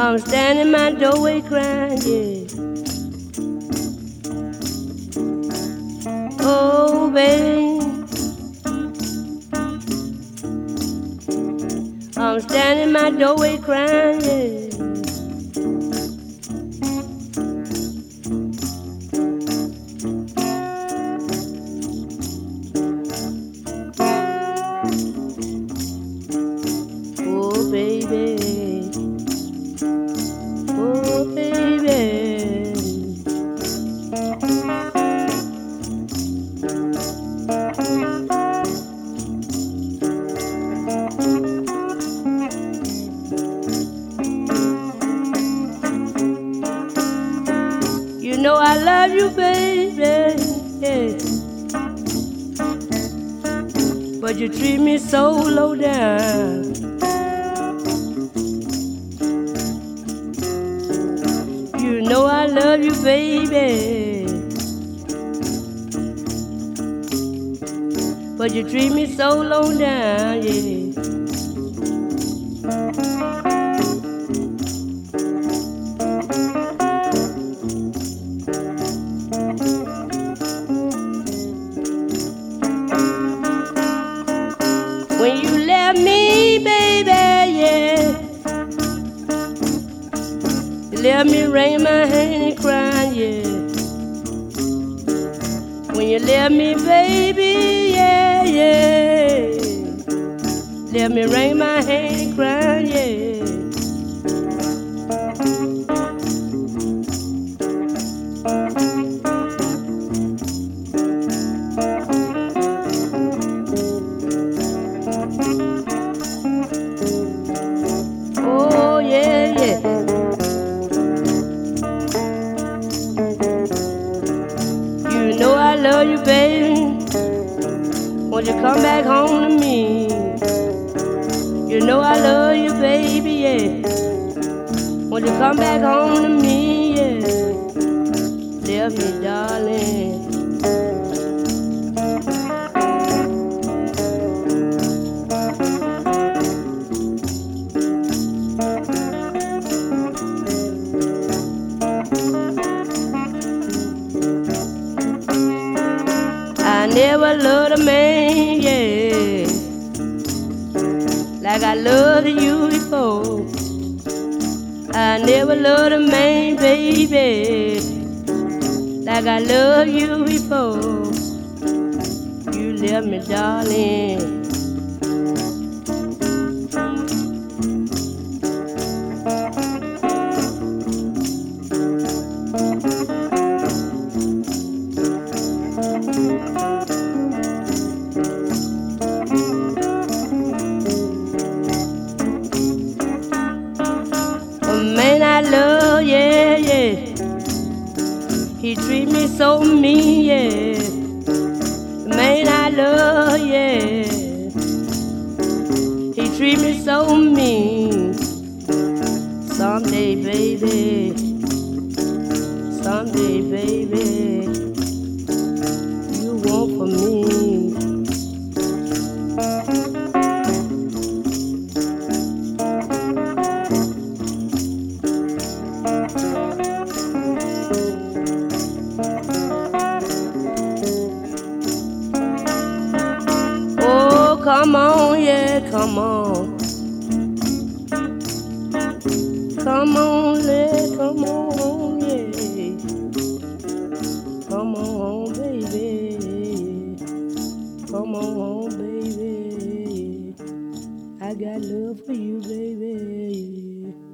I'm standing in my doorway crying, yeah. Oh, baby, I'm standing in my doorway crying, yeah. Oh, baby, oh, baby. You know I love you, baby, yeah. But you treat me so low down. You know I love you, baby, but you treat me so low down, yeah. When you left me, baby, yeah, you left me wringing my hand and crying, yeah. When you left me, baby, yeah, yeah, left me wringing my hand and crying, yeah. Oh, yeah, yeah. You know I love you, baby. Won't you come back home to me? You know I love you, baby, yeah. Won't you come back home to me, yeah? Love me, darling. I never loved a man, yeah, like I loved you before. I never loved a man, baby, like I love you before. You left me, darling. A man I love, yeah, yeah, he treat me so mean, yeah. The man I love, yeah, he treat me so mean. Someday, baby, someday, baby, you want for me. Oh, come on, yeah, come on. Come on, yeah, come on, yeah. Come on, baby. Come on, baby. I got love for you, baby.